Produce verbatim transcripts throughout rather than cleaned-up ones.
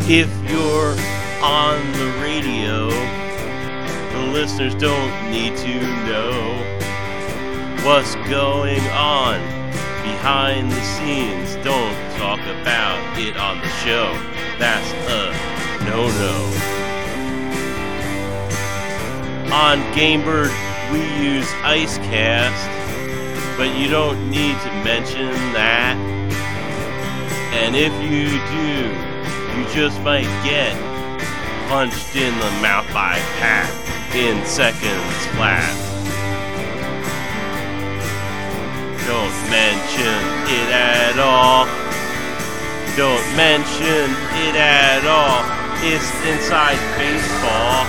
If you're on the radio, the listeners don't need to know what's going on behind the scenes. Don't talk about it on the show. That's a no-no. On Gamebird, we use IceCast, but you don't need to mention that. And if you do, you just might get punched in the mouth by Pat in seconds flat. Don't mention it at all. Don't mention it at all. It's inside baseball.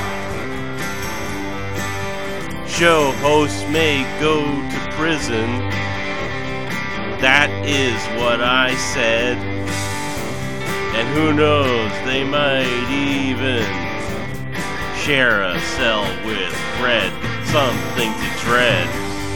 Show hosts may go to prison. That is what I said. And who knows, they might even share a cell with Fred. Something to dread.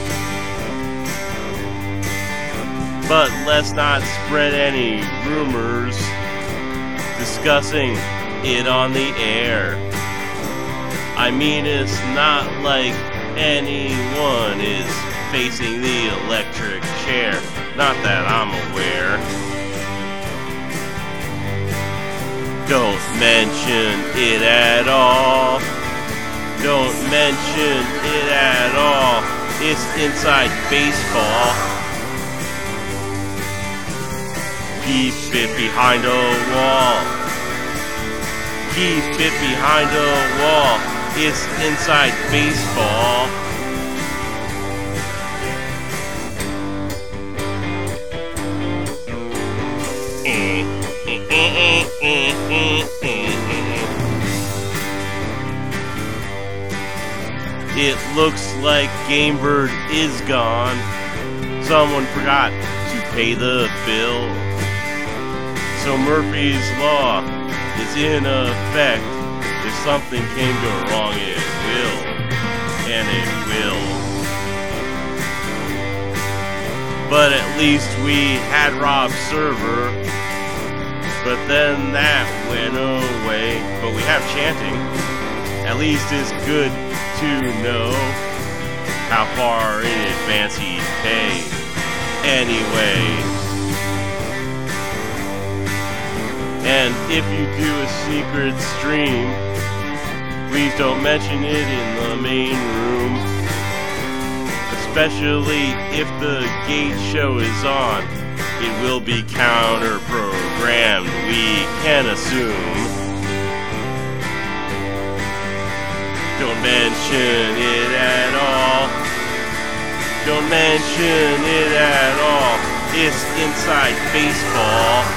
But let's not spread any rumors discussing it on the air. I mean, it's not like anyone is facing the electric chair. Not that I'm aware. Don't mention it at all. Don't mention it at all. It's inside baseball. Keep it behind a wall. Keep it behind a wall. It's inside baseball. It looks like Gamebird is gone. Someone forgot to pay the bill. So Murphy's Law is in effect. If something can go wrong, it will. And it will. But at least we had Rob Server. But then that went away. But we have chanting. At least it's good to know how far in advance he'd pay. Anyway. And if you do a secret stream, please don't mention it in the main room. Especially if the gate show is on, it will be counter-programmed, we can assume. Don't mention it at all. Don't mention it at all. It's inside baseball.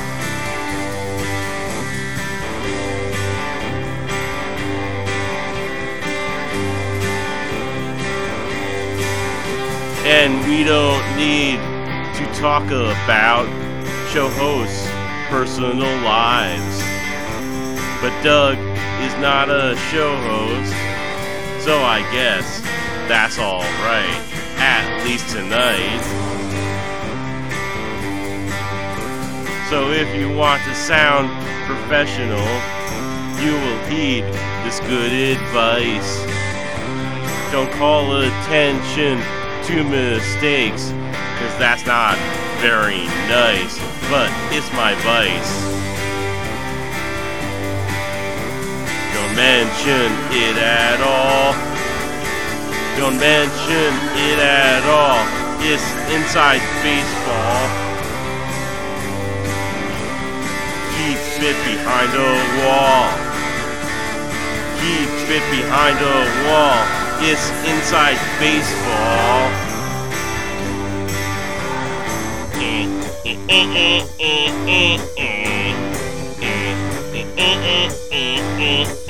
And we don't need to talk about show hosts' personal lives. But Doug is not a show host, so I guess that's alright, at least tonight. So if you want to sound professional, you will heed this good advice. Don't call attention to mistakes, cause that's not very nice, but it's my vice. Don't mention it at all. Don't mention it at all. It's inside baseball. Keep it behind a wall. Keep it behind a wall. It's inside baseball. Eh, eh, eh, eh, eh, eh, eh, eh, eh, eh.